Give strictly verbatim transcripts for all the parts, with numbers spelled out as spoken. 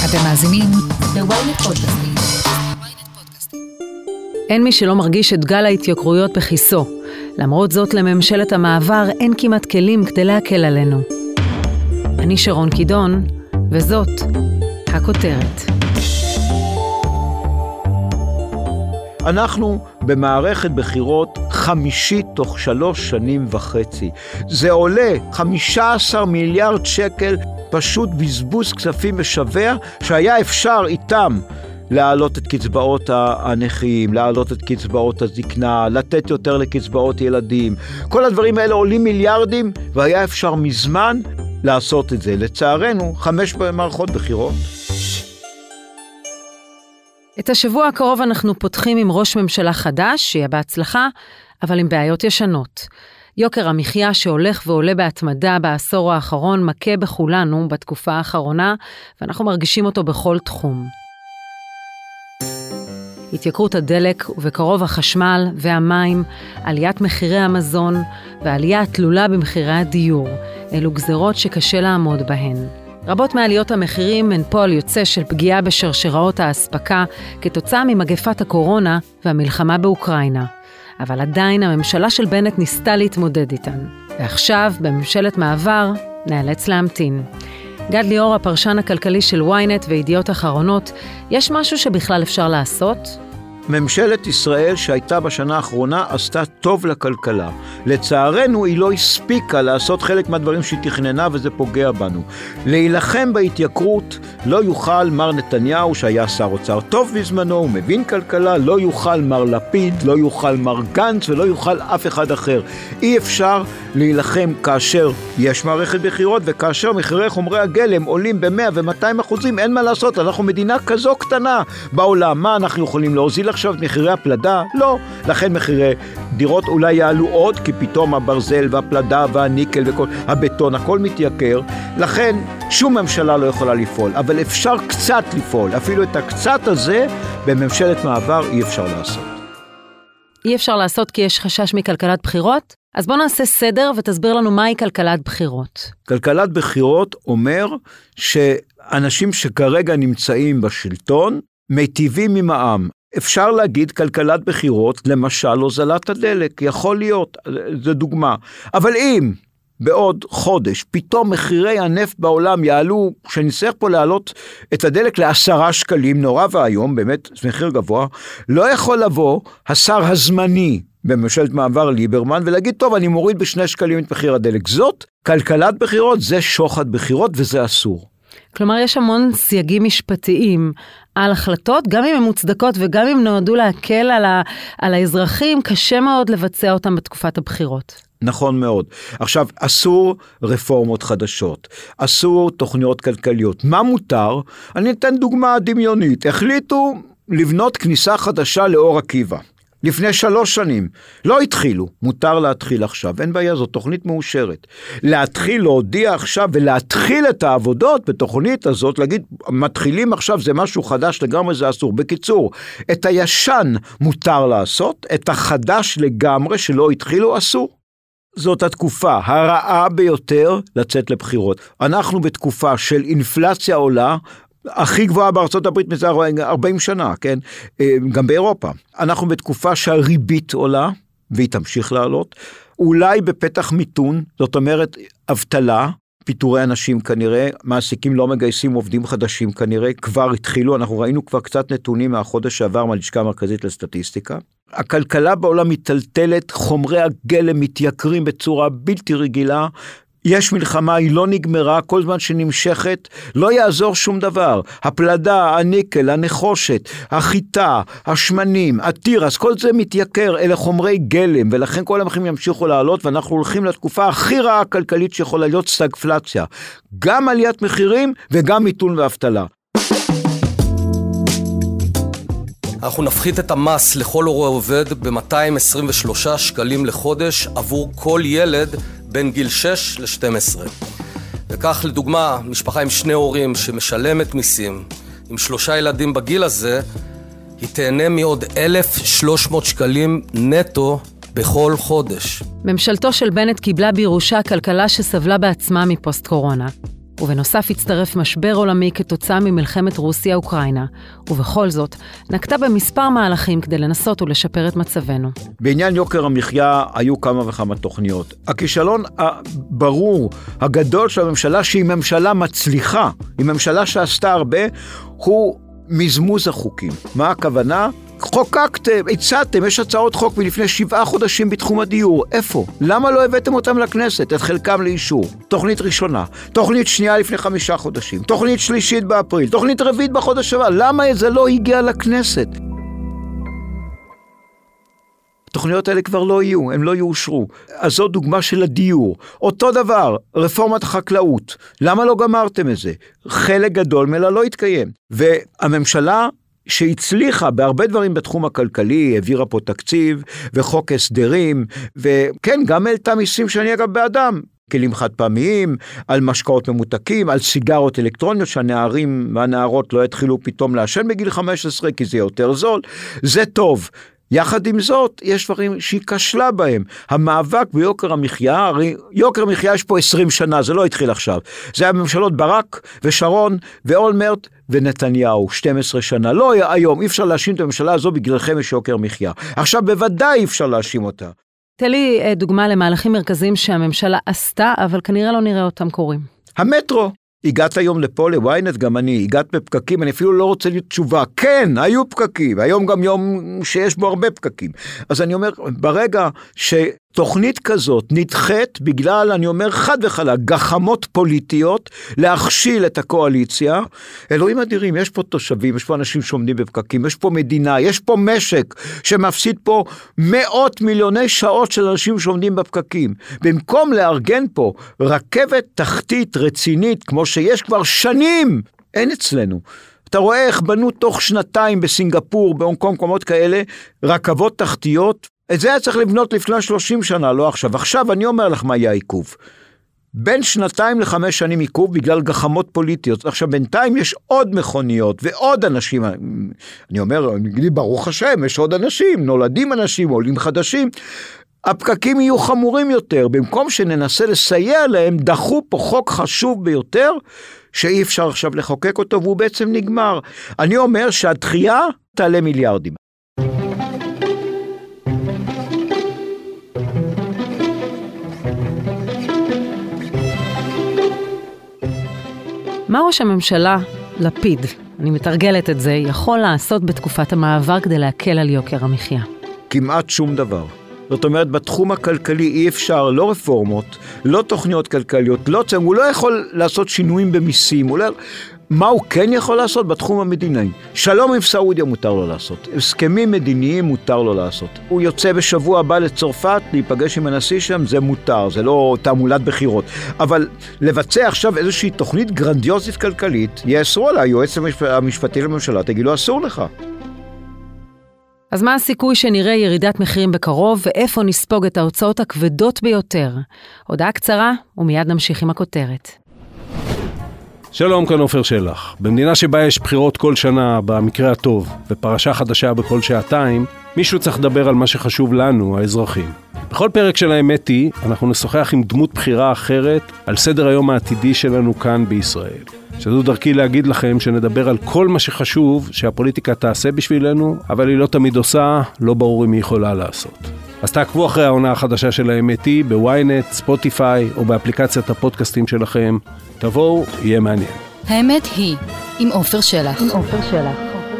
אתם מאזינים ל-ynet פודקאסטים. אין מי שלא מרגיש את גל ההתייקרויות בכיסו. למרות זאת, לממשלת המעבר אין כמעט כלים כדי להקל עלינו. אני שרון קידון, וזאת הכותרת. אנחנו במערכת בחירות חמישית תוך שלוש שנים וחצי. זה עולה חמישה עשר מיליארד שקל, פשוט בזבוז כספים משווע, שהיה אפשר איתם להעלות את קצבאות הנכים, להעלות את קצבאות הזקנה, לתת יותר לקצבאות ילדים. כל הדברים האלה עולים מיליארדים, והיה אפשר מזמן לעשות את זה. לצערנו, חמש מערכות בחירות. את השבוע הקרוב אנחנו פותחים עם ראש ממשלה חדש, שיהיה בהצלחה, אבל עם בעיות ישנות. יוקר המחיה שהולך ועולה בהתמדה בעשור האחרון מכה בכולנו בתקופה האחרונה, ואנחנו מרגישים אותו בכל תחום. התייקרות הדלק ובקרוב החשמל והמים, עליית מחירי המזון ועלייה התלולה במחירי הדיור, אלו גזרות שקשה לעמוד בהן. רבות מעליות המחירים הן פועל יוצא של פגיעה בשרשראות האספקה כתוצאה ממגפת הקורונה והמלחמה באוקראינה. אבל עדיין הממשלה של בנט ניסתה להתמודד איתן. ועכשיו, בממשלת מעבר, נאלץ להמתין. גד ליאור, הפרשן הכלכלי של ynet וידיעות אחרונות, יש משהו שבכלל אפשר לעשות? ממשלת ישראל שהייתה בשנה האחרונה עשתה טוב לכלכלה. לצערנו היא לא הספיקה לעשות חלק מהדברים שהיא תכננה, וזה פוגע בנו. להילחם בהתייקרות לא יוכל מר נתניהו שהיה שר אוצר טוב בזמנו, הוא מבין כלכלה, לא יוכל מר לפיד, לא יוכל מר גנץ ולא יוכל אף אחד אחר. אי אפשר להילחם כאשר יש מערכת בחירות, וכאשר מחירי חומרי הגלם עולים ב-מאה ו-מאתיים אחוזים, אין מה לעשות, אנחנו מדינה כזו קטנה בעולם. מה אנחנו יכולים להוזיל עכשיו את מחירי הפלדה? לא. לכן מחירי דירות אולי יעלו עוד, כי פתאום הברזל והפלדה והניקל וכל הבטון, הכל מתייקר. לכן שום ממשלה לא יכולה לפעול, אבל אפשר קצת לפעול. אפילו את הקצת הזה בממשלת מעבר אי אפשר לעשות. אי אפשר לעשות כי יש חשש מכלכלת בחירות? אז בוא נעשה סדר ותסביר לנו מהי כלכלת בחירות. כלכלת בחירות אומר שאנשים שכרגע נמצאים בשלטון מיטיבים עם העם. אפשר להגיד כלכלת בחירות, למשל הוזלת הדלק, יכול להיות, זו דוגמה. אבל אם בעוד חודש פתאום מחירי הנפט בעולם יעלו, שנצטרך פה להעלות את הדלק לעשרה שקלים, נורא והיום, באמת מחיר גבוה, לא יכול לבוא השר הזמני בממשלת מעבר ליברמן ולהגיד, טוב, אני מוריד בשני שקלים את מחיר הדלק. זאת כלכלת בחירות, זה שוחד בחירות וזה אסור. כלומר, יש המון סייגים משפטיים על החלטות, גם אם הן מוצדקות וגם אם נועדו להקל על, ה, על האזרחים, קשה מאוד לבצע אותם בתקופת הבחירות. נכון מאוד. עכשיו, אסור רפורמות חדשות, אסור תוכניות כלכליות. מה מותר? אני אתן דוגמה דמיונית. החליטו לבנות כניסה חדשה לאור עקיבא. לפני שלוש שנים, לא התחילו, מותר להתחיל עכשיו, אין בעיה, זו תוכנית מאושרת. להתחיל, להודיע עכשיו ולהתחיל את העבודות בתוכנית הזאת, להגיד, מתחילים עכשיו, זה משהו חדש לגמרי, זה אסור. בקיצור, את הישן מותר לעשות, את החדש לגמרי שלא התחילו אסור. זאת התקופה הרעה ביותר לצאת לבחירות. אנחנו בתקופה של אינפלציה עולה, הכי גבוהה בארצות הברית מזה ארבעים שנה, כן? גם באירופה. אנחנו בתקופה שהריבית עולה, והיא תמשיך לעלות, אולי בפתח מיתון, זאת אומרת, אבטלה, פיטורי אנשים כנראה, מעסיקים לא מגייסים עובדים חדשים כנראה, כבר התחילו, אנחנו ראינו כבר קצת נתונים מהחודש שעבר מהלשכה המרכזית לסטטיסטיקה. הכלכלה בעולם מטלטלת, חומרי הגלם מתייקרים בצורה בלתי רגילה, יש מלחמה, היא לא נגמרה, כל זמן שנמשכת, לא יעזור שום דבר. הפלדה, הניקל, הנחושת, החיטה, השמנים, התירס, כל זה מתייקר, אלה חומרי גלם, ולכן כל המחירים ימשיכו לעלות, ואנחנו הולכים לתקופה הכי רעה הכלכלית שיכולה להיות סטגפלציה. גם עליית מחירים וגם מיתון ואבטלה. אנחנו נפחית את המס לכל הורה עובד ב-מאתיים עשרים ושלושה שקלים לחודש עבור כל ילד בין גיל שש ל-שתים עשרה. וכך לדוגמה, משפחה עם שני הורים שמשלמת מיסים, עם שלושה ילדים בגיל הזה, היא תהנה מעוד אלף ושלוש מאות שקלים נטו בכל חודש. ממשלתו של בנט קיבלה בירושה כלכלה שסבלה בעצמה מפוסט קורונה. ובנוסף הצטרף משבר עולמי כתוצאה ממלחמת רוסיה-אוקראינה, ובכל זאת נקטה במספר מהלכים כדי לנסות ולשפר את מצבנו. בעניין יוקר המחיה היו כמה וכמה תוכניות. הכישלון הברור, הגדול של הממשלה, שהיא ממשלה מצליחה, היא ממשלה שעשתה הרבה, הוא מזמוז החוקים. מה הכוונה? חוקקתם, הצעתם, יש הצעות חוק מלפני שבעה חודשים בתחום הדיור. איפה? למה לא הבאתם אותם לכנסת? את חלקם לאישור. תוכנית ראשונה, תוכנית שנייה לפני חמישה חודשים, תוכנית שלישית באפריל, תוכנית רביעית בחודש הבא. למה זה לא הגיע לכנסת? התוכניות האלה כבר לא יהיו, הם לא יאושרו. אז זו דוגמה של הדיור. אותו דבר, רפורמת החקלאות. למה לא גמרתם את זה? חלק גדול מלה לא התקיים. והממשלה שהצליחה בהרבה דברים בתחום הכלכלי, העבירה פה תקציב וחוק הסדרים, וכן, גם העלתה מיסים שאני אגב באדם, כלים חד פעמיים, על משקאות ממותקים, על סיגרות אלקטרוניות, שהנערים והנערות לא יתחילו פתאום לעשן בגיל חמש עשרה, כי זה יותר זול. זה טוב. יחד עם זאת, יש דברים שהיא כשלה בהם. המאבק ביוקר המחיה, הרי יוקר המחיה יש פה עשרים שנה, זה לא התחיל עכשיו. זה היה ממשלות ברק ושרון ואולמרט ונתניהו, שתים עשרה שנה. לא היום, אי אפשר להאשים את הממשלה הזו בגללכם יש יוקר מחיה. עכשיו בוודאי אי אפשר להאשים אותה. תן לי דוגמה למהלכים מרכזיים שהממשלה עשתה, אבל כנראה לא נראה אותם קורים. המטרו. הגעת היום לפה לוויינט, גם אני, הגעת בפקקים, אני אפילו לא רוצה להיות תשובה. כן, היו פקקים, היום גם יום שיש בו הרבה פקקים. אז אני אומר, ברגע שתוכנית כזאת נדחית בגלל, אני אומר חד וחלק, גחמות פוליטיות, להכשיל את הקואליציה, אלוהים אדירים, יש פה תושבים, יש פה אנשים שעומדים בפקקים, יש פה מדינה, יש פה משק שמפסיד פה מאות מיליוני שעות של אנשים שעומדים בפקקים. במקום לארגן פה רכבת תחתית רצינית, כמו שיש כבר שנים, אין אצלנו. אתה רואה איך בנו תוך שנתיים בסינגפור, בהונג קונג, מקומות כאלה, רכבות תחתיות. את זה היה צריך לבנות לפני שלושים שנה, לא עכשיו. עכשיו אני אומר לך מה יהיה העיכוב. בין שנתיים לחמש שנים עיכוב בגלל גחמות פוליטיות. עכשיו בינתיים יש עוד מכוניות ועוד אנשים. אני אומר, אני אגיד, ברוך השם, יש עוד אנשים, נולדים אנשים, עולים חדשים. הפקקים יהיו חמורים יותר, במקום שננסה לסייע להם, דחו פה חוק חשוב ביותר, שאי אפשר עכשיו לחוקק אותו, והוא בעצם נגמר. אני אומר שהדחייה תעלה מיליארדים. מה ראש הממשלה, לפיד, אני מתרגלת את זה, יכול לעשות בתקופת המעבר כדי להקל על יוקר המחיה? כמעט שום דבר. זאת אומרת, בתחום הכלכלי אי אפשר, לא רפורמות, לא תוכניות כלכליות, לא צם, הוא לא יכול לעשות שינויים במיסים, הוא לא... מה הוא כן יכול לעשות בתחום המדיני? שלום עם סעודיה מותר לו לעשות, הסכמים מדיניים מותר לו לעשות. הוא יוצא בשבוע הבא לצרפת, להיפגש עם הנשיא שם, זה מותר, זה לא תעמולת בחירות. אבל לבצע עכשיו איזושהי תוכנית גרנדיוזית כלכלית, יאסרו עליי, היועץ המשפטי לממשלה, תגיד לו, אסור לך. אז מה הסיכוי שנראה ירידת מחירים בקרוב, ואיפה נספוג את ההוצאות הכבדות ביותר? הודעה קצרה, ומיד נמשיך עם הכותרת. שלום, כאן עופר שלח. במדינה שבה יש בחירות כל שנה, במקרה הטוב, ופרשה חדשה בכל שעתיים, מישהו צריך לדבר על מה שחשוב לנו, האזרחים. בכל פרק של האמת היא, אנחנו נשוחח עם דמות בחירה אחרת על סדר היום העתידי שלנו כאן בישראל. שזו דרכי להגיד לכם שנדבר על כל מה שחשוב שהפוליטיקה תעשה בשבילנו, אבל היא לא תמיד עושה, לא ברור אם היא יכולה לעשות. אז תעקבו אחרי העונה החדשה של האמת היא בוויינט, ספוטיפיי או באפליקציית הפודקאסטים שלכם. תבואו, יהיה מעניין. האמת היא, עם עופר שלח. עם עופר שלח.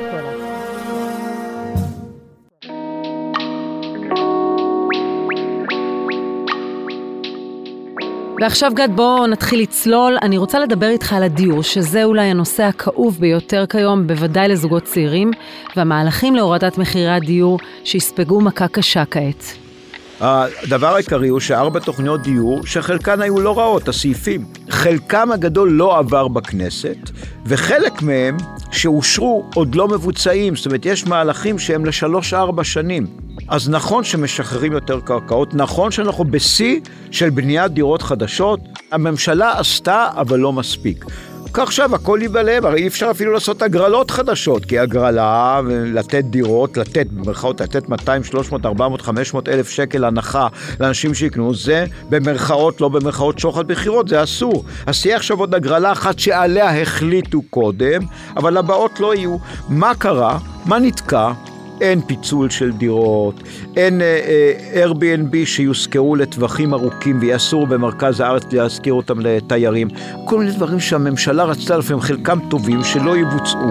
ועכשיו גד, בוא נתחיל לצלול. אני רוצה לדבר איתך על הדיור, שזה אולי הנושא הכאוב ביותר כיום, בוודאי לזוגות צעירים, והמהלכים להורדת מחירי הדיור שיספגו מכה קשה כעת. הדבר העיקרי הוא שארבע תוכניות דיור, שחלקן היו לא רעות, הסעיפים. חלקם הגדול לא עבר בכנסת, וחלק מהם שאושרו עוד לא מבוצעים, זאת אומרת, יש מהלכים שהם לשלוש ארבע שנים. אז נכון שמשחררים יותר קרקעות, נכון שאנחנו בשיא של בניית דירות חדשות, הממשלה עשתה אבל לא מספיק. כי עכשיו הכל ייבלם, הרי אי אפשר אפילו לעשות הגרלות חדשות, כי הגרלה, לתת דירות, לתת, במרכאות, לתת מאתיים, שלוש מאות, ארבע מאות, חמש מאות אלף שקל הנחה לאנשים שיקנו, זה במרכאות, לא במרכאות שוחד בחירות, זה אסור. אז תהיה עכשיו עוד הגרלה אחת שעליה החליטו קודם, אבל הבאות לא יהיו. מה קרה? מה נתקע? אין פיצול של דירות, אין Airbnb שיוזכרו לטווחים ארוכים ויאסור במרכז הארץ להזכיר אותם לתיירים. כל מיני דברים שהממשלה רצתה לפעמים חלקם טובים שלא יבוצעו.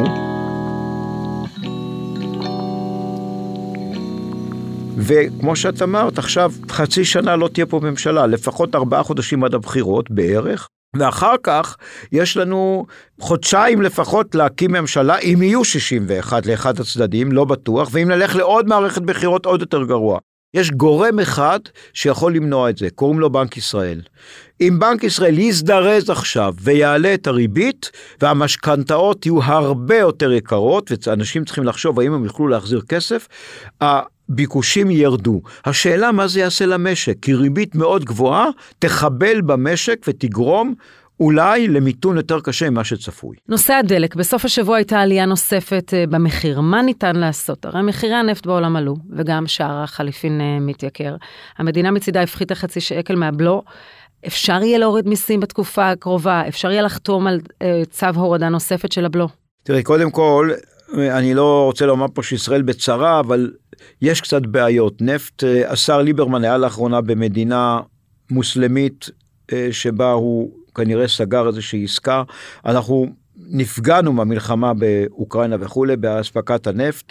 וכמו שאת אמרת, עכשיו חצי שנה לא תהיה פה ממשלה, לפחות ארבעה חודשים עד הבחירות בערך. ואחר כך יש לנו חודשיים לפחות להקים ממשלה, אם יהיו שישים ואחת לאחד הצדדים, לא בטוח, ואם נלך לעוד מערכת בחירות עוד יותר גרוע. יש גורם אחד שיכול למנוע את זה, קוראים לו בנק ישראל. אם בנק ישראל יזדרז עכשיו ויעלה את הריבית, והמשכנתאות יהיו הרבה יותר יקרות, ואנשים צריכים לחשוב האם הם יוכלו להחזיר כסף, הביקושים ירדו. השאלה מה זה יעשה למשק, כי ריבית מאוד גבוהה תחבל במשק ותגרום אולי למיתון יותר קשה ממה שצפוי. נושא הדלק, בסוף השבוע הייתה עלייה נוספת במחיר. מה ניתן לעשות? הרי מחירי הנפט בעולם עלו, וגם שער החליפין מתייקר. המדינה מצידה הפחיתה חצי שקל מהבלו. אפשר יהיה להוריד מיסים בתקופה הקרובה? אפשר יהיה לחתום על צו הורדה נוספת של הבלו? תראי, קודם כל, אני לא רוצה לומר פה שישראל בצרה, אבל יש קצת בעיות. נפט, השר ליברמן היה לאחרונה במדינה מוסלמית, שבה הוא כנראה סגר איזושהי עסקה. אנחנו נפגענו מהמלחמה באוקראינה וכו' בהספקת הנפט,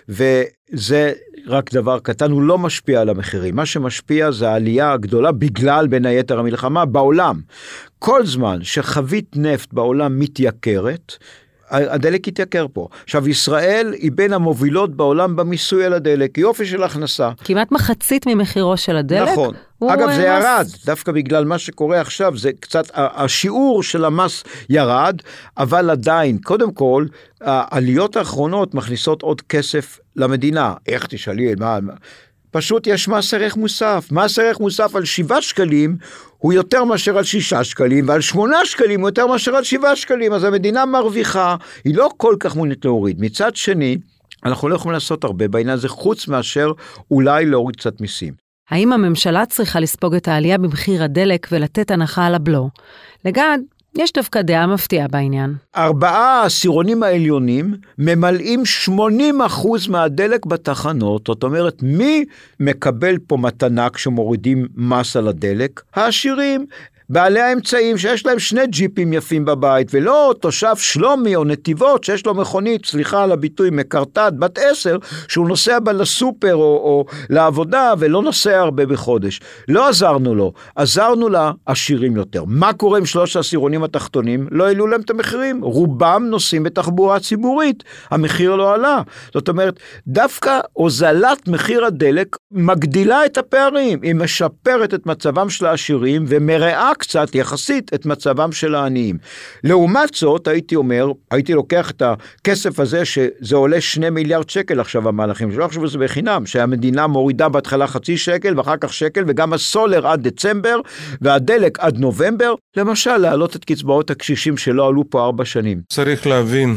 וזה רק דבר קטן, הוא לא משפיע על המחירים. מה שמשפיע זה העלייה הגדולה בגלל בין היתר המלחמה בעולם. כל זמן שחבית נפט בעולם מתייקרת, הדלק יתייקר פה. עכשיו, ישראל היא בין המובילות בעולם במיסוי על הדלק, יופי של הכנסה. כמעט מחצית ממחירו של הדלק. נכון. אגב, זה ירד, דווקא בגלל מה שקורה עכשיו, זה קצת, השיעור של המס ירד, אבל עדיין, קודם כל, העליות האחרונות מכניסות עוד כסף למדינה. איך תשאלי, מה... פשוט יש מס ערך מוסף. מס ערך מוסף על שבעה שקלים הוא יותר מאשר על שישה שקלים, ועל שמונה שקלים הוא יותר מאשר על שבעה שקלים, אז המדינה מרוויחה, היא לא כל כך מעוניינת להוריד. מצד שני, אנחנו לא יכולים לעשות הרבה בעניין הזה, חוץ מאשר אולי להוריד קצת מיסים. האם הממשלה צריכה לספוג את העלייה במחיר הדלק ולתת הנחה על הבלו? לגד, יש דווקא דעה מפתיעה בעניין. ארבעה העשירונים העליונים ממלאים שמונים אחוז מהדלק בתחנות. זאת אומרת, מי מקבל פה מתנה כשמורידים מס על הדלק? העשירים. בעלי האמצעים שיש להם שני ג'יפים יפים בבית, ולא תושב שלומי או נתיבות שיש לו מכונית, סליחה על הביטוי, מקרטט בת עשר, שהוא נוסע בה לסופר או, או לעבודה ולא נוסע הרבה בחודש. לא עזרנו לו, עזרנו לעשירים יותר. מה קורה עם שלוש העשירונים התחתונים? לא העלו להם את המחירים, רובם נוסעים בתחבורה ציבורית, המחיר לא עלה. זאת אומרת, דווקא הוזלת מחיר הדלק מגדילה את הפערים, היא משפרת את מצבם של העשירים ומראה קצת יחסית את מצבם של העניים. לעומת זאת, הייתי אומר, הייתי לוקח את הכסף הזה, שזה עולה שני מיליארד שקל עכשיו המהלכים, שלא חשוב שזה בחינם, שהמדינה מורידה בהתחלה חצי שקל, ואחר כך שקל, וגם הסולר עד דצמבר, והדלק עד נובמבר, למשל, להעלות את קצבאות הקשישים שלא עלו פה ארבע שנים. צריך להבין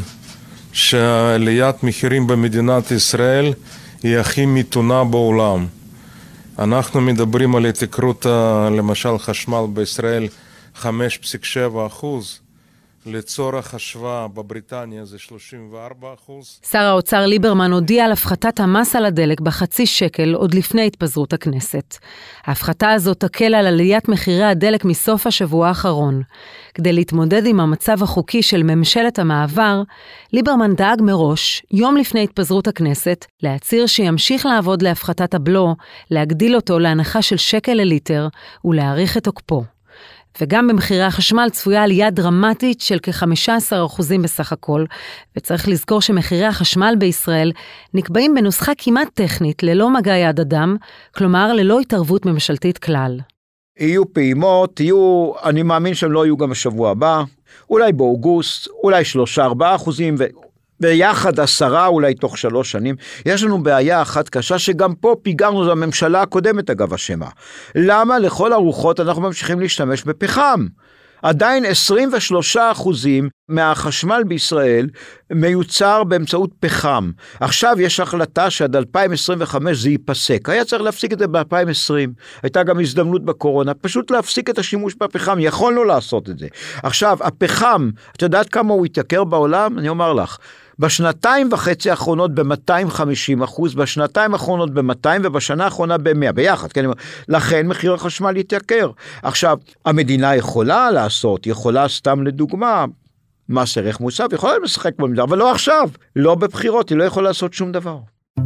שעליית מחירים במדינת ישראל היא הכי מתונה בעולם. אנחנו מדברים על התייקרות, למשל חשמל בישראל חמש נקודה שבע אחוז, לצורך השוואה בבריטניה זה שלושים וארבעה אחוז. שר האוצר ליברמן הודיע על הפחתת המס על הדלק בחצי שקל עוד לפני התפזרות הכנסת. ההפחתה הזאת תקל על עליית מחירי הדלק מסוף השבוע האחרון. כדי להתמודד עם המצב החוקי של ממשלת המעבר, ליברמן דאג מראש, יום לפני התפזרות הכנסת, להצהיר שימשיך לעבוד להפחתת הבלו, להגדיל אותו להנחה של שקל לליטר ולהאריך את תוקפו. וגם במחירי החשמל צפויה עלייה דרמטית של כ-חמישה עשר אחוז בסך הכל, וצריך לזכור שמחירי החשמל בישראל נקבעים בנוסחה כמעט טכנית ללא מגע יד אדם, כלומר ללא התערבות ממשלתית כלל. יהיו פעימות, יהיו, אני מאמין שהם לא יהיו גם בשבוע הבא, אולי באוגוסט, אולי שלושה ארבעה אחוזים, ו... ביחד עשרה אולי תוך שלוש שנים. יש לנו בעיה אחת קשה שגם פה פיגרנו, זו הממשלה הקודמת אגב אשמה. למה לכל הרוחות אנחנו ממשיכים להשתמש בפחם? עדיין עשרים ושלושה אחוזים מהחשמל בישראל מיוצר באמצעות פחם. עכשיו יש החלטה שעד אלפיים עשרים וחמש זה ייפסק. היה צריך להפסיק את זה ב-אלפיים ועשרים. הייתה גם הזדמנות בקורונה, פשוט להפסיק את השימוש בפחם. יכולנו לעשות את זה. עכשיו, הפחם, את יודעת כמה הוא יתייקר בעולם? אני אומר לך. בשנתיים וחצי האחרונות ב-מאתיים וחמישים אחוז, בשנתיים האחרונות ב-מאתיים ובשנה האחרונה ב-מאה, ביחד, כן? לכן מחיר החשמל יתייקר. עכשיו, המדינה יכולה לעשות, יכולה סתם לדוגמה, מס ערך מוסף, יכולה לשחק במדינה, אבל לא עכשיו, לא בבחירות, היא לא יכולה לעשות שום דבר.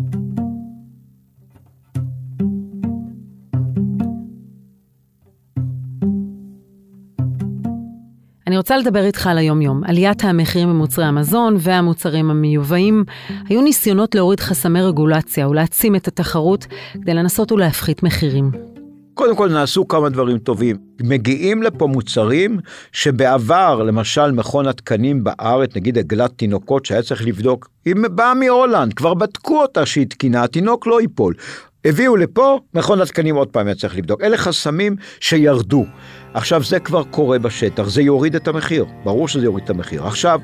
אני רוצה לדבר איתך על היום-יום. עליית המחירים במוצרי המזון והמוצרים המיובאים, היו ניסיונות להוריד חסמי רגולציה ולהעצים את התחרות כדי לנסות ולהפחית מחירים. קודם כל נעשו כמה דברים טובים. מגיעים לפה מוצרים שבעבר, למשל מכון התקנים בארץ, נגיד עגלת תינוקות שהיה צריך לבדוק, היא באה מהולנד, כבר בדקו אותה שהיא תקינה, התינוק לא ייפול. הביאו לפה, מכון התקנים עוד פעם היה צריך לבדוק. אלה חסמים שירדו. עכשיו זה כבר קורה בשטח, זה יוריד את המחיר, ברור שזה יוריד את המחיר. עכשיו,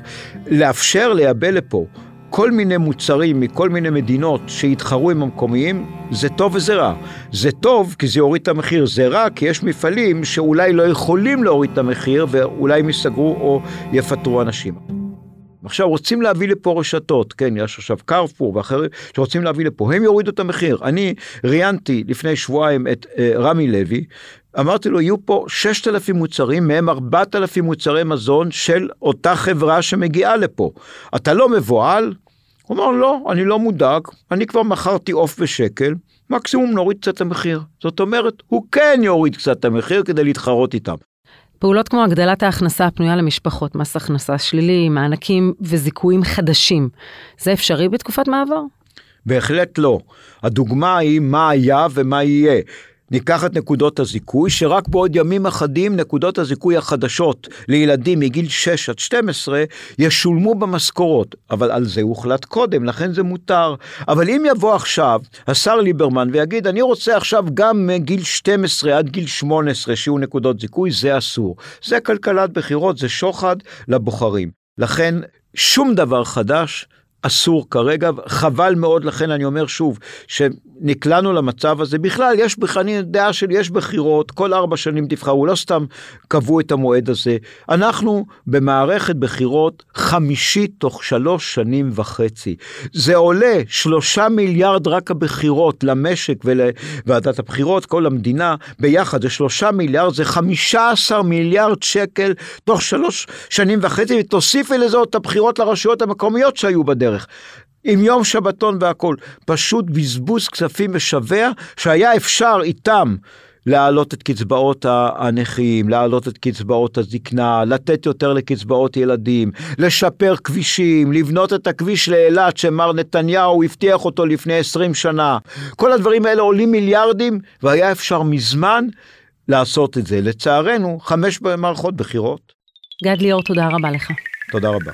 לאפשר לייבא לפה כל מיני מוצרים מכל מיני מדינות שיתחרו עם המקומיים, זה טוב וזה רע. זה טוב כי זה יוריד את המחיר, זה רע כי יש מפעלים שאולי לא יכולים להוריד את המחיר, ואולי הם יסגרו או יפטרו אנשים. עכשיו רוצים להביא לפה רשתות, כן, יש עכשיו קרפור ואחרים שרוצים להביא לפה, הם יורידו את המחיר. אני ראיינתי לפני שבועיים את uh, רמי לוי, אמרתי לו, יהיו פה ששת אלפים מוצרים, מהם ארבעת אלפים מוצרי מזון של אותה חברה שמגיעה לפה. אתה לא מבועל? הוא אמר, לא, אני לא מודאג, אני כבר מכרתי עוף בשקל, מקסימום נוריד קצת המחיר. זאת אומרת, הוא כן יוריד קצת המחיר כדי להתחרות איתם. פעולות כמו הגדלת ההכנסה הפנויה למשפחות, מס הכנסה שלילי, מענקים וזיכויים חדשים, זה אפשרי בתקופת מעבר? בהחלט לא. הדוגמה היא מה היה ומה יהיה. ניקח את נקודות הזיכוי, שרק בעוד ימים אחדים נקודות הזיכוי החדשות לילדים מגיל שש עד שתים עשרה ישולמו במשכורות, אבל על זה הוחלט קודם, לכן זה מותר. אבל אם יבוא עכשיו השר ליברמן ויגיד, אני רוצה עכשיו גם מגיל שתים עשרה עד גיל שמונה עשרה שיהיו נקודות זיכוי, זה אסור. זה כלכלת בחירות, זה שוחד לבוחרים. לכן שום דבר חדש אסור כרגע, חבל מאוד, לכן אני אומר שוב, שנקלענו למצב הזה, בכלל יש בכלל דעה של יש בחירות, כל ארבע שנים תבחרו, לא סתם קבעו את המועד הזה, אנחנו במערכת בחירות חמישית תוך שלוש שנים וחצי, זה עולה שלושה מיליארד רק הבחירות למשק ולוועדת הבחירות, כל המדינה ביחד, זה שלושה מיליארד, זה חמישה עשר מיליארד שקל תוך שלוש שנים וחצי, ותוסיפי לזה את הבחירות לרשויות המקומיות שהיו בדרך. עם יום שבתון והכל, פשוט בזבוז כספים משווה, שהיה אפשר איתם להעלות את קצבאות הנכים, להעלות את קצבאות הזקנה, לתת יותר לקצבאות ילדים, לשפר כבישים, לבנות את הכביש לאילת שמר נתניהו הבטיח אותו לפני עשרים שנה. כל הדברים האלה עולים מיליארדים, והיה אפשר מזמן לעשות את זה. לצערנו, חמש מערכות בחירות. גד ליאור, תודה רבה לך. תודה רבה.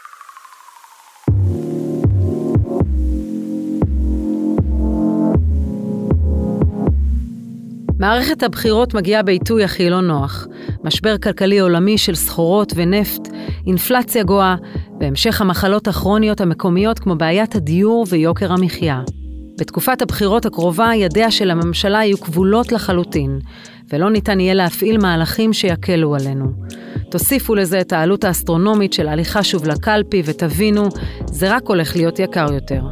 מערכת הבחירות מגיעה בעיתוי הכי לא נוח. משבר כלכלי עולמי של סחורות ונפט, אינפלציה גואה, והמשך המחלות הכרוניות המקומיות כמו בעיית הדיור ויוקר המחיה. בתקופת הבחירות הקרובה ידיה של הממשלה יהיו כבולות לחלוטין, ולא ניתן יהיה להפעיל מהלכים שיקלו עלינו. תוסיפו לזה את העלות האסטרונומית של הליכה שוב לקלפי ותבינו, זה רק הולך להיות יקר יותר.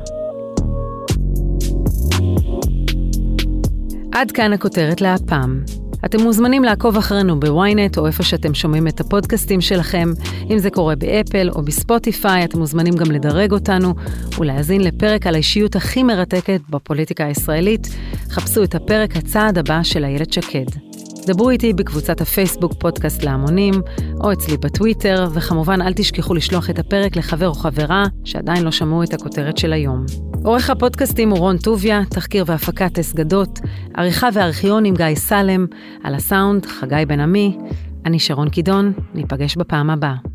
עד כאן הכותרת להפעם. אתם מוזמנים לעקוב אחרינו בוויינט או איפה שאתם שומעים את הפודקאסטים שלכם. אם זה קורה באפל או בספוטיפיי, אתם מוזמנים גם לדרג אותנו ולהאזין לפרק על האישיות הכי מרתקת בפוליטיקה הישראלית. חפשו את הפרק הצעד הבא של איילת שקד. דברו איתי בקבוצת הפייסבוק פודקאסט להמונים, או אצלי בטוויטר, וכמובן אל תשכחו לשלוח את הפרק לחבר או חברה שעדיין לא שמעו את הכותרת של היום. עורך הפודקאסטים הוא רון טוביה, תחקיר והפקת אסגדות, עריכה וארכיון עם גיא סלם, על הסאונד חגי בן עמי, אני שרון קידון, ניפגש בפעם הבאה.